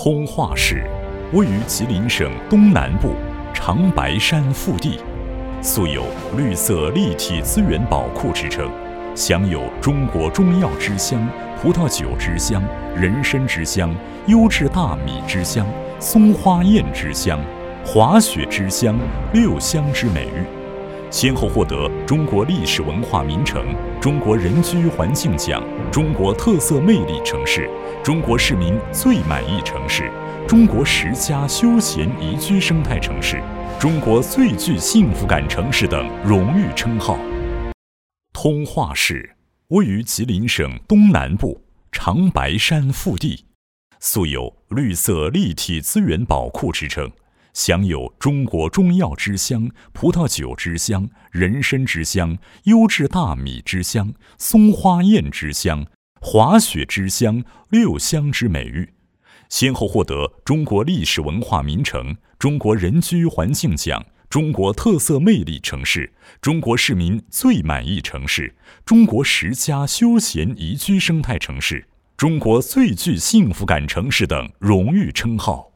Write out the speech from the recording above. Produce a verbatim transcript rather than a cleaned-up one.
通化市位于吉林省东南部长白山腹地，素有绿色立体资源宝库之称，享有中国中药之乡、葡萄酒之乡、人参之乡、优质大米之乡、松花雁之乡、滑雪之乡六乡之美誉，先后获得中国历史文化名城、中国人居环境奖、中国特色魅力城市、中国市民最满意城市、中国十佳休闲宜居生态城市、中国最具幸福感城市等荣誉称号。通化市位于吉林省东南部长白山腹地，素有绿色立体资源宝库之称，享有中国中药之乡、葡萄酒之乡、人参之乡、优质大米之乡、松花雁之乡、滑雪之乡六乡之美誉，先后获得中国历史文化名城、中国人居环境奖、中国特色魅力城市、中国市民最满意城市、中国十佳休闲宜居生态城市、中国最具幸福感城市等荣誉称号。